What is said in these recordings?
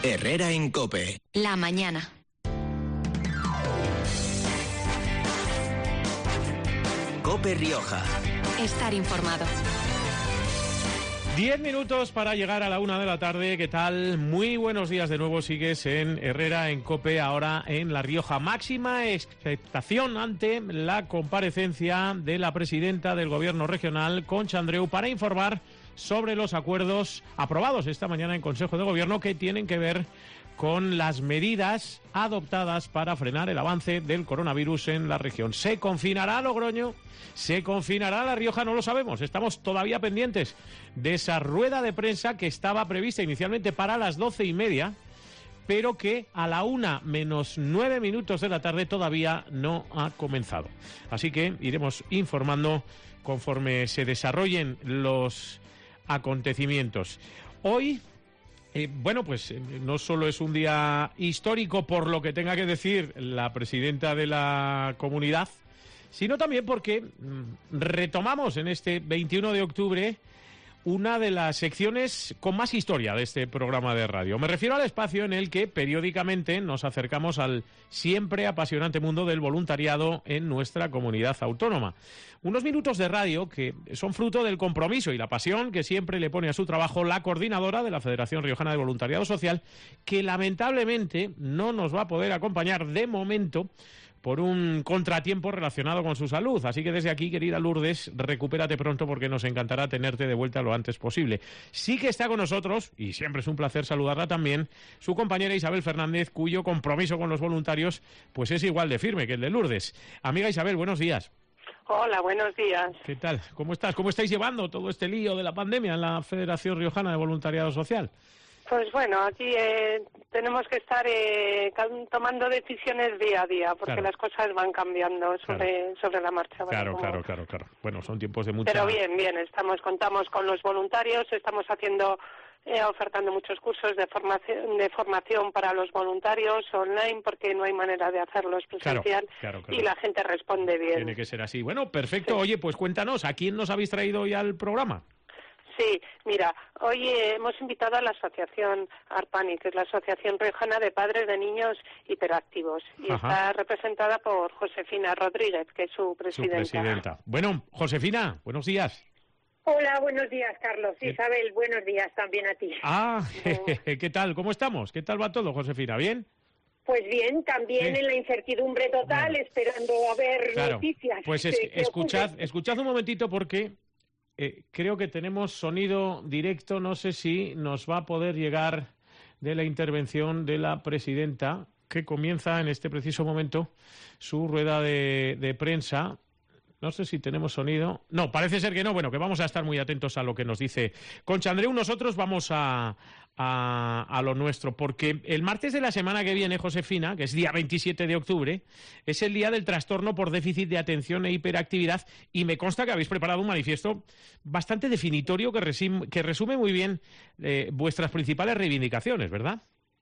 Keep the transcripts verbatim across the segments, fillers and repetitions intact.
Herrera en COPE. La mañana. COPE Rioja. Estar informado. Diez minutos para llegar a la una de la tarde. ¿Qué tal? Muy buenos días de nuevo. Sigues en Herrera en COPE, ahora en La Rioja. Máxima expectación ante la comparecencia de la presidenta del Gobierno regional, Concha Andreu, para informar sobre los acuerdos aprobados esta mañana en Consejo de Gobierno que tienen que ver con las medidas adoptadas para frenar el avance del coronavirus en la región. ¿Se confinará Logroño? ¿Se confinará La Rioja? No lo sabemos. Estamos todavía pendientes de esa rueda de prensa que estaba prevista inicialmente para las doce y media, pero que a la una menos nueve minutos de la tarde todavía no ha comenzado. Así que iremos informando conforme se desarrollen los acontecimientos. Hoy, eh, bueno, pues eh, no solo es un día histórico por lo que tenga que decir la presidenta de la comunidad, sino también porque mm, retomamos en este veintiuno de octubre una de las secciones con más historia de este programa de radio. Me refiero al espacio en el que periódicamente nos acercamos al siempre apasionante mundo del voluntariado en nuestra comunidad autónoma. Unos minutos de radio que son fruto del compromiso y la pasión que siempre le pone a su trabajo la coordinadora de la Federación Riojana de Voluntariado Social, que lamentablemente no nos va a poder acompañar de momento por un contratiempo relacionado con su salud. Así que desde aquí, querida Lourdes, recupérate pronto porque nos encantará tenerte de vuelta lo antes posible. Sí que está con nosotros, y siempre es un placer saludarla también, su compañera Isabel Fernández, cuyo compromiso con los voluntarios pues es igual de firme que el de Lourdes. Amiga Isabel, buenos días. Hola, buenos días. ¿Qué tal? ¿Cómo estás? ¿Cómo estáis llevando todo este lío de la pandemia en la Federación Riojana de Voluntariado Social? Pues bueno, aquí eh, tenemos que estar eh, tomando decisiones día a día, porque claro, las cosas van cambiando sobre claro. sobre la marcha. Claro, bueno, claro, claro, claro. Bueno, son tiempos de mucha... Pero bien, bien, estamos contamos con los voluntarios, estamos haciendo, eh, ofertando muchos cursos de formación, de formación para los voluntarios online, porque no hay manera de hacerlos presencial, claro, claro, claro. Y la gente responde bien. Tiene que ser así. Bueno, perfecto. Sí. Oye, pues cuéntanos, ¿a quién nos habéis traído hoy al programa? Sí, mira, hoy eh, hemos invitado a la asociación ARPANI, que es la Asociación Riojana de Padres de Niños Hiperactivos, y Ajá. está representada por Josefina Rodríguez, que es su presidenta. Su presidenta. Bueno, Josefina, buenos días. Hola, buenos días, Carlos. Isabel, eh... buenos días también a ti. Ah, ¿qué tal? ¿Cómo estamos? ¿Qué tal va todo, Josefina? ¿Bien? Pues bien, también sí. En la incertidumbre total, bueno. esperando a ver claro. noticias. Pues es, escuchad, escuchad un momentito porque... Eh, creo que tenemos sonido directo, no sé si nos va a poder llegar de la intervención de la presidenta, que comienza en este preciso momento su rueda de, de prensa. No sé si tenemos sonido. No, parece ser que no. Bueno, que vamos a estar muy atentos a lo que nos dice Concha Andreu. Nosotros vamos a, a, a lo nuestro, porque el martes de la semana que viene, Josefina, que es día veintisiete de octubre, es el día del trastorno por déficit de atención e hiperactividad, y me consta que habéis preparado un manifiesto bastante definitorio que, resim, que resume muy bien eh, vuestras principales reivindicaciones, ¿verdad?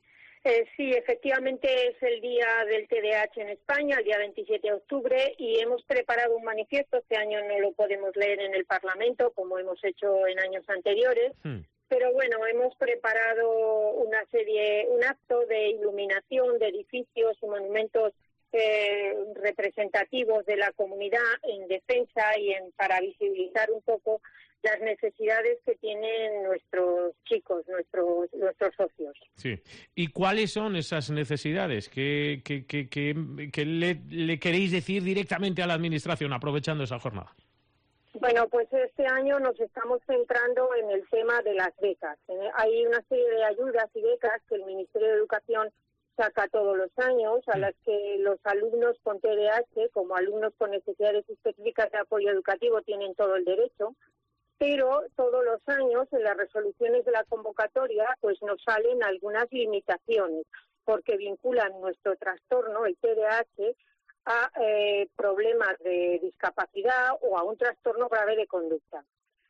Eh, sí, efectivamente es el día del T D A H en España, el día veintisiete de octubre, y hemos preparado un manifiesto. Este año no lo podemos leer en el Parlamento, como hemos hecho en años anteriores, hmm. pero bueno, hemos preparado una serie, un acto de iluminación de edificios y monumentos eh, representativos de la comunidad en defensa y en para visibilizar un poco las necesidades que tienen nuestros chicos, nuestros nuestros socios. Sí. ¿Y cuáles son esas necesidades? ¿Qué, qué, qué, qué, qué le, le queréis decir directamente a la Administración aprovechando esa jornada? Bueno, pues este año nos estamos centrando en el tema de las becas. Hay una serie de ayudas y becas que el Ministerio de Educación saca todos los años, a las que los alumnos con T D A H, como alumnos con necesidades específicas de apoyo educativo, tienen todo el derecho. Pero todos los años en las resoluciones de la convocatoria pues nos salen algunas limitaciones, porque vinculan nuestro trastorno, el T D A H, a eh, problemas de discapacidad o a un trastorno grave de conducta.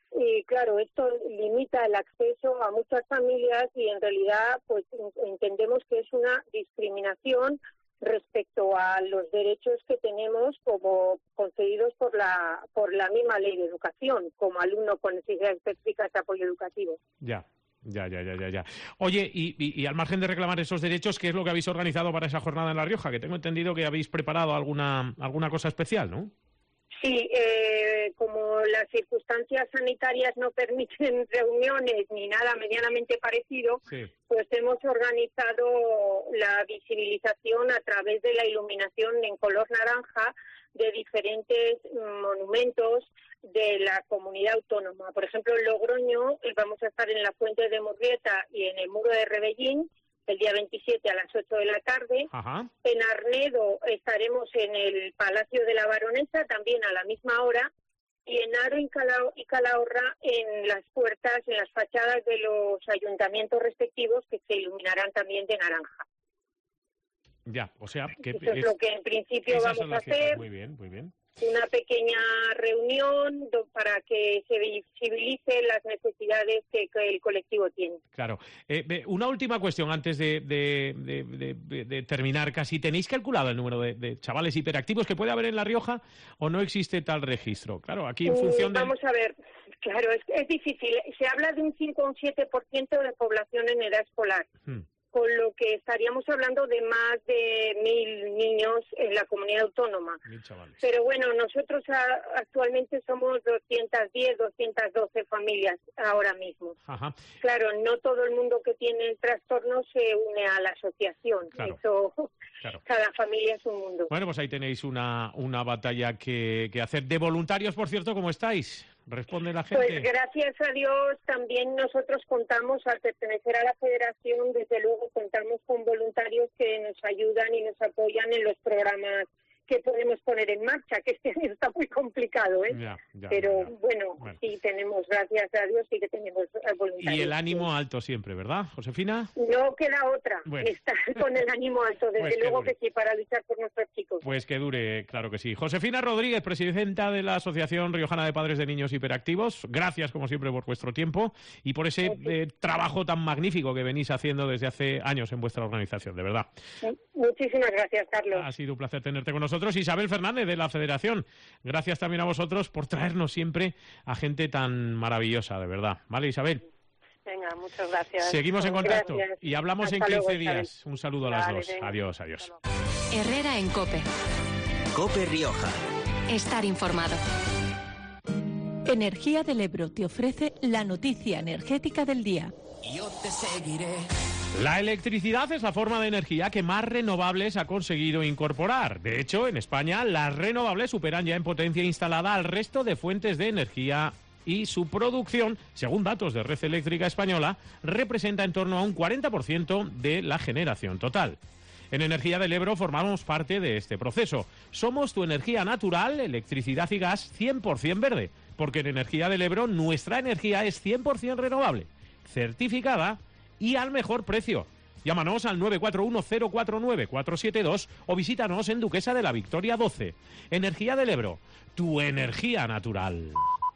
Y claro, esto limita el acceso a muchas familias y en realidad pues entendemos que es una discriminación respecto a los derechos que tenemos como concedidos por la por la misma ley de educación, como alumno con necesidades específicas de apoyo educativo. Ya, Ya, ya, ya, ya, ya. Oye, y, y, y al margen de reclamar esos derechos, ¿qué es lo que habéis organizado para esa jornada en La Rioja? Que tengo entendido que habéis preparado alguna, alguna cosa especial, ¿no? Sí, eh, como las circunstancias sanitarias no permiten reuniones ni nada medianamente parecido, sí. Pues hemos organizado la visibilización a través de la iluminación en color naranja de diferentes monumentos de la comunidad autónoma. Por ejemplo, en Logroño vamos a estar en la Fuente de Murrieta y en el Muro de Rebellín, el día veintisiete a las ocho de la tarde. Ajá. En Arnedo estaremos en el Palacio de la Baronesa, también a la misma hora, y en Aro y, Calao, y Calahorra en las puertas, en las fachadas de los ayuntamientos respectivos, que se iluminarán también de naranja. Ya, o sea, que eso es, es lo que en principio vamos a hacer. Muy bien, muy bien. Una pequeña reunión para que se visibilicen las necesidades que, que el colectivo tiene. Claro. Eh, una última cuestión antes de, de, de, de, de terminar casi. ¿Tenéis calculado el número de, de chavales hiperactivos que puede haber en La Rioja o no existe tal registro? Claro, aquí en función de... Vamos a ver, claro, es, es difícil. Se habla de un cinco o un siete por ciento de población en edad escolar. Hmm. Con lo que estaríamos hablando de más de mil niños en la comunidad autónoma. Mil chavales. Pero bueno, nosotros a, actualmente somos doscientas diez, doscientas doce familias ahora mismo. Ajá. Claro, no todo el mundo que tiene el trastorno se une a la asociación. Claro. Eso, claro. Cada familia es un mundo. Bueno, pues ahí tenéis una, una batalla que, que hacer. De voluntarios, por cierto, ¿cómo estáis? ¿Responde la gente? Pues gracias a Dios también nosotros contamos, al pertenecer a la federación, desde luego contamos con voluntarios que nos ayudan y nos apoyan en los programas que podemos poner en marcha, que este año está muy complicado, ¿eh? Ya, ya, Pero ya, ya. Bueno, bueno, sí tenemos, gracias a Dios, sí que tenemos voluntarios. Y el ánimo alto siempre, ¿verdad, Josefina? No queda otra, bueno. estar con el ánimo alto, desde pues que luego dure. que sí, para luchar por nuestros chicos. Pues que dure, claro que sí. Josefina Rodríguez, presidenta de la Asociación Riojana de Padres de Niños Hiperactivos, gracias como siempre por vuestro tiempo y por ese sí. eh, trabajo tan magnífico que venís haciendo desde hace años en vuestra organización, de verdad. Muchísimas gracias, Carlos. Ha sido un placer tenerte con nosotros. Isabel Fernández, de la Federación, gracias también a vosotros por traernos siempre a gente tan maravillosa, de verdad. ¿Vale, Isabel? Venga, muchas gracias. Seguimos en contacto gracias. y hablamos Hasta en quince luego, días. Isabel. Un saludo a Vale, las dos. venga. Adiós, adiós. Herrera en COPE. COPE Rioja. Estar informado. Energía del Ebro te ofrece la noticia energética del día. Yo te seguiré. La electricidad es la forma de energía que más renovables ha conseguido incorporar. De hecho, en España, las renovables superan ya en potencia instalada al resto de fuentes de energía y su producción, según datos de Red Eléctrica Española, representa en torno a un cuarenta por ciento de la generación total. En Energía del Ebro formamos parte de este proceso. Somos tu energía natural, electricidad y gas cien por ciento verde, porque en Energía del Ebro nuestra energía es cien por ciento renovable, certificada y al mejor precio. Llámanos al nueve cuatro uno cero cuatro nueve cuatro siete dos o visítanos en Duquesa de la Victoria doce. Energía del Ebro, tu energía natural.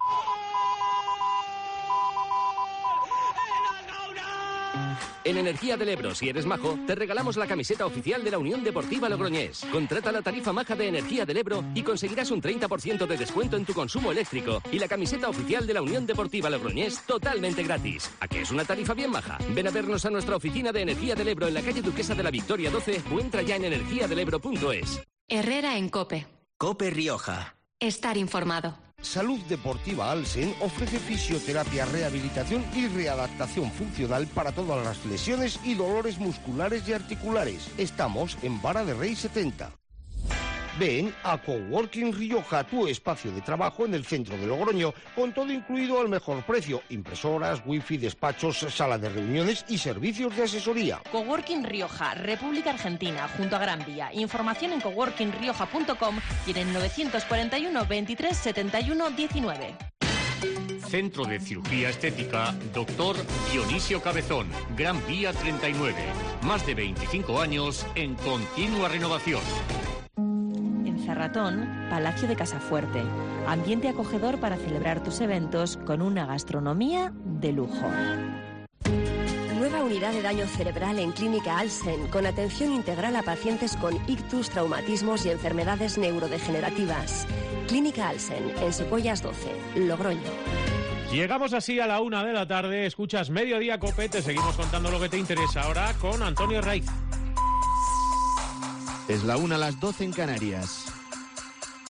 En Energía del Ebro, si eres majo, te regalamos la camiseta oficial de la Unión Deportiva Logroñés. Contrata la tarifa maja de Energía del Ebro y conseguirás un treinta por ciento de descuento en tu consumo eléctrico y la camiseta oficial de la Unión Deportiva Logroñés totalmente gratis. ¿A qué es una tarifa bien maja? Ven a vernos a nuestra oficina de Energía del Ebro en la calle Duquesa de la Victoria doce o entra ya en energía del ebro punto es. Herrera en COPE. COPE Rioja. Estar informado. Salud Deportiva Alsen ofrece fisioterapia, rehabilitación y readaptación funcional para todas las lesiones y dolores musculares y articulares. Estamos en Vara de Rey setenta. Ven a Coworking Rioja, tu espacio de trabajo en el centro de Logroño, con todo incluido al mejor precio, impresoras, wifi, despachos, sala de reuniones y servicios de asesoría. Coworking Rioja, República Argentina, junto a Gran Vía. Información en coworking rioja punto com y en el novecientos cuarenta y uno veintitrés setenta y uno diecinueve. Centro de Cirugía Estética, doctor Dionisio Cabezón, Gran Vía treinta y nueve. Más de veinticinco años en continua renovación. Cerratón, Palacio de Casafuerte. Ambiente acogedor para celebrar tus eventos con una gastronomía de lujo. Nueva unidad de daño cerebral en Clínica Alsen, con atención integral a pacientes con ictus, traumatismos y enfermedades neurodegenerativas. Clínica Alsen, en Secuoyas doce, Logroño. Llegamos así a la una de la tarde, escuchas Mediodía Cope, te seguimos contando lo que te interesa ahora con Antonio Raiz. Es la una a las doce en Canarias.